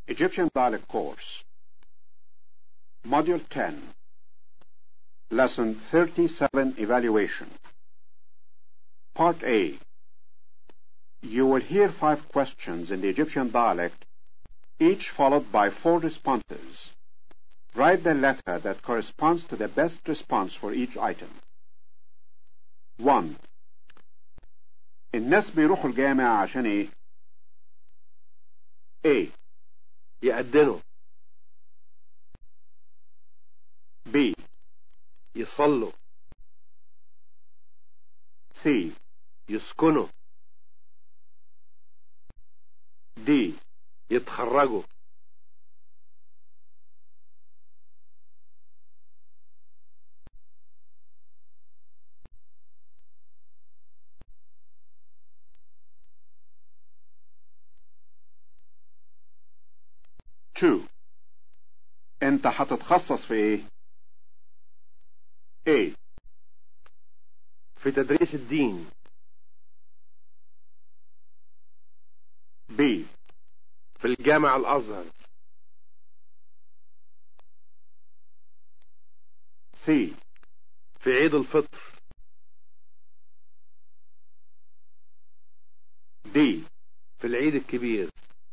Egyptian Dialect Course, Module 10, Lesson 37, Evaluation. Part A. You will hear 5 questions in the Egyptian dialect, each followed by 4 responses. Write the letter that corresponds to the best response for each item. 1. الناس بيروحوا الجامعة عشان ايه؟ A. يأذنوا. B. يصلوا. C. يسكنوا. D. يتخرجوا. Two. انت هتتخصص في ايه؟ A. في تدريس الدين. B. في الجامع الأزهر. C. في عيد الفطر. D. في العيد الكبير.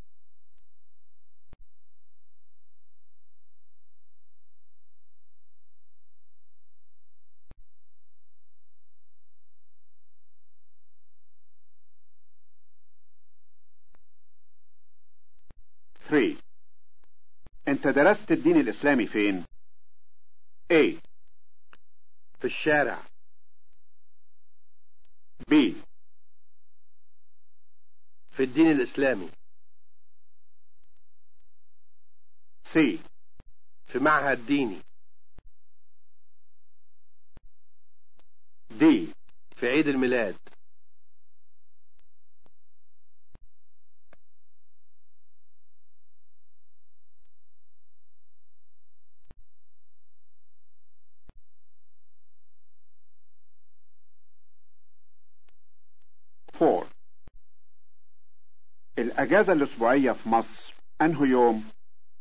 Three. انت درست الدين الاسلامي فين؟ A. في الشارع. B. في الدين الإسلامي. C. في معهد ديني. D. في عيد الميلاد. Four. الأجازة الأسبوعية في مصر أنه يوم؟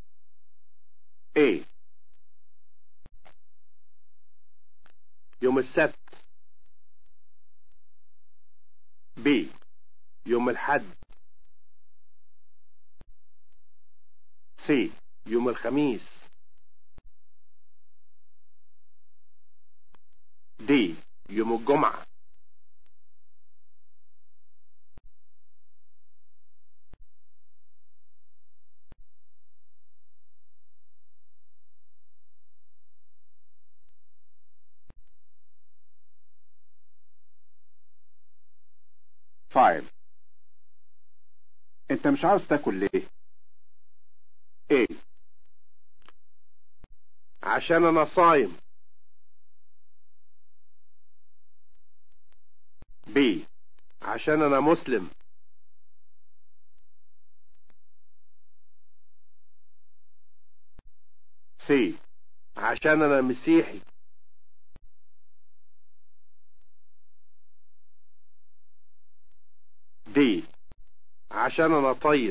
A. يوم السبت. B. يوم الحد. C. يوم الخميس. D. يوم الجمعة. Five. أنت مش عاوز تاكل ليه؟ A. عشان أنا صايم. B. عشان أنا مسلم. C. عشان أنا مسيحي. D. عشان أنا طيب.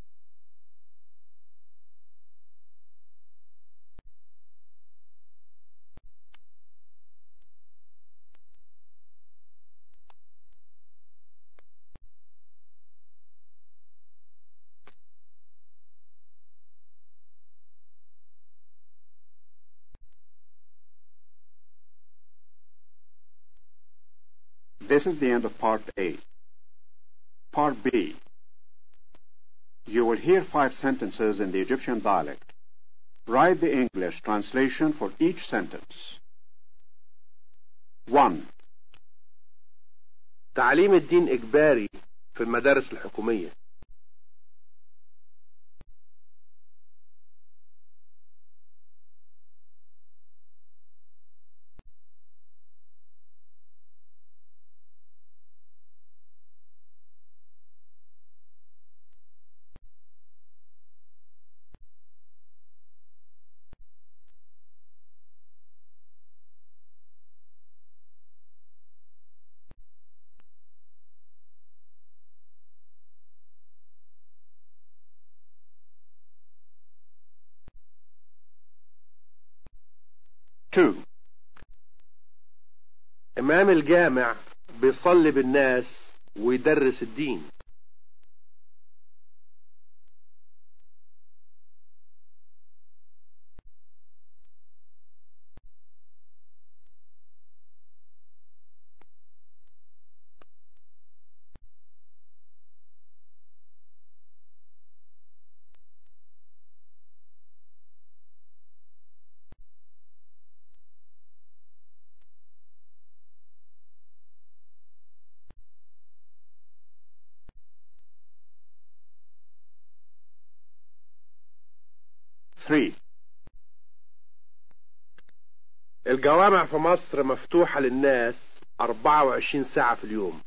This is the end of Part A. Part B. You will hear 5 sentences in the Egyptian dialect. Write the English translation for each sentence. 1. تعليم الدين إجباري في المدارس الحكومية. 2. إمام الجامع بيصلي بالناس ويدرس الدين. 3. الجوامع في مصر مفتوحة للناس 24 ساعة في اليوم.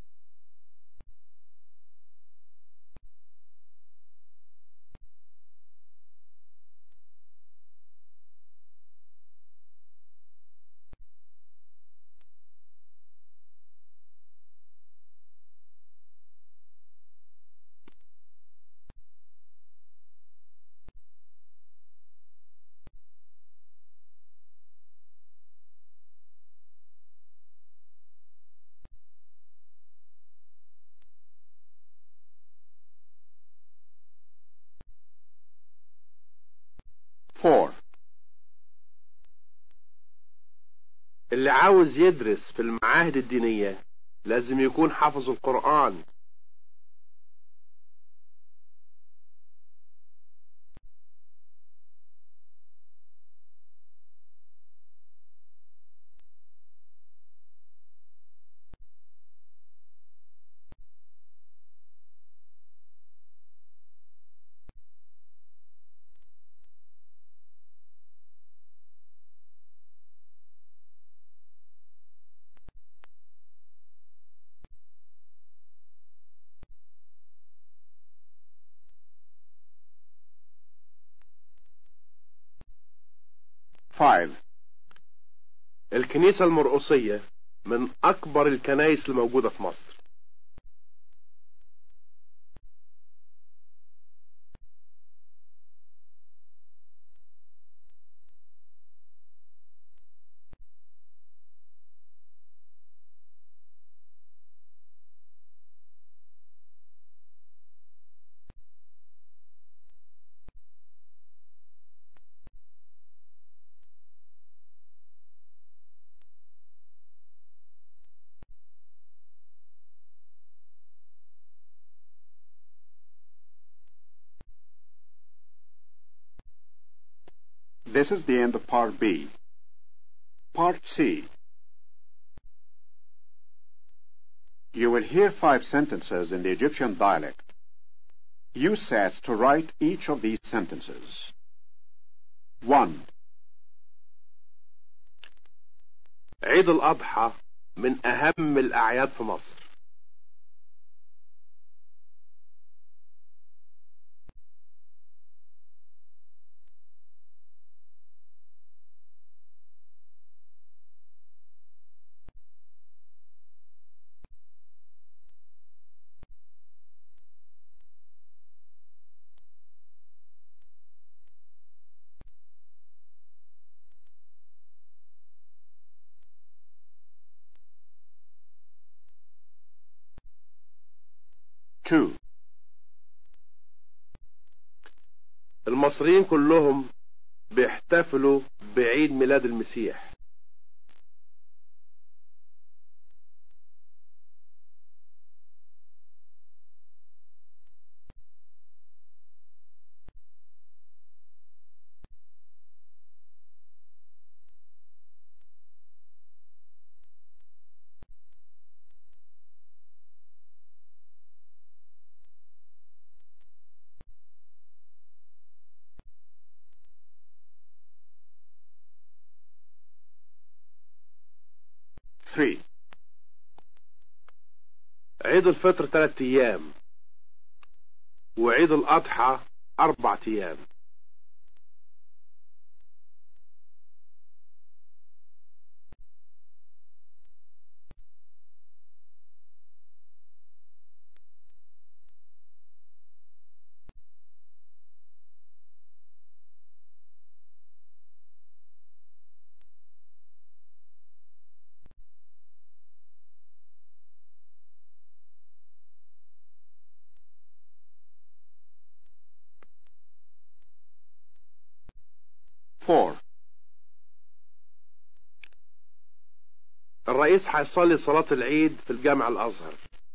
4. اللي عاوز يدرس في المعاهد الدينية لازم يكون حافظ القرآن. 5. الكنيسة المرقصية من أكبر الكنائس الموجودة في مصر. This is the end of Part B. Part C. You will hear 5 sentences in the Egyptian dialect. Use sets to write each of these sentences. 1. عيد الأضحى من أهم الأعياد في مصر. 2. المصريين كلهم بيحتفلوا بعيد ميلاد المسيح. 3. عيد الفطر 3 أيام وعيد الأضحى 4 أيام. 4. الرئيس هيصلي صلاة العيد في الجامع الأزهر.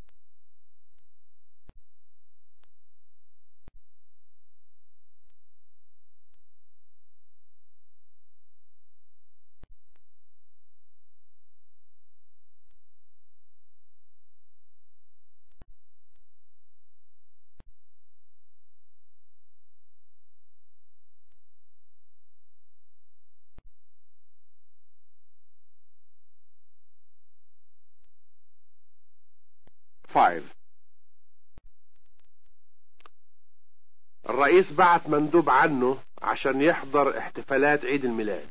الرئيس بعت مندوب عنه عشان يحضر احتفالات عيد الميلاد.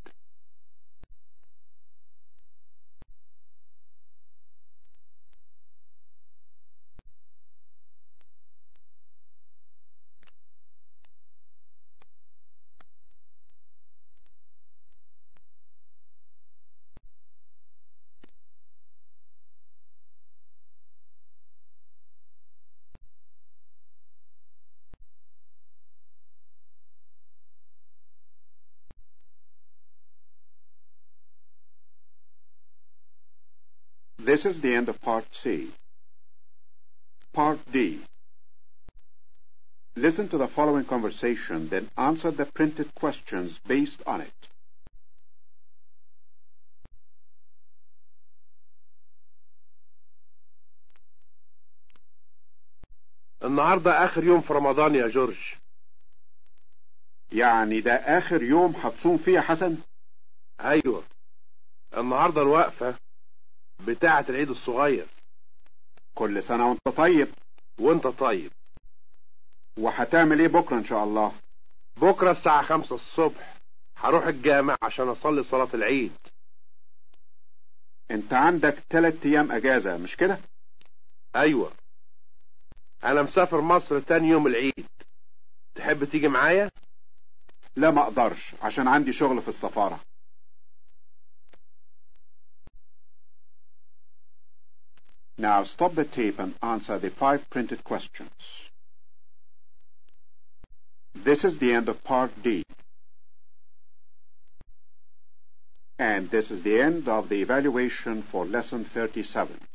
This is the end of Part C. Part D. Listen to the following conversation, then answer the printed questions based on it. النهاردة آخر يوم في رمضان يا جورج. يعني ده آخر يوم هتصوم فيه يا حسن؟ أيوة، النهاردة الوقفة بتاعة العيد الصغير. كل سنة وانت طيب. وانت طيب. وهتعمل ايه بكرة ان شاء الله؟ بكرة الساعة 5 الصبح هروح الجامع عشان أصلي صلاة العيد. انت عندك 3 أيام اجازة مش كده؟ أيوة، أنا مسافر مصر تاني يوم العيد. تحب تيجي معايا؟ لا ما اقدرش عشان عندي شغل في السفارة. Now stop the tape and answer the 5 printed questions. This is the end of Part D. And this is the end of the evaluation for Lesson 37.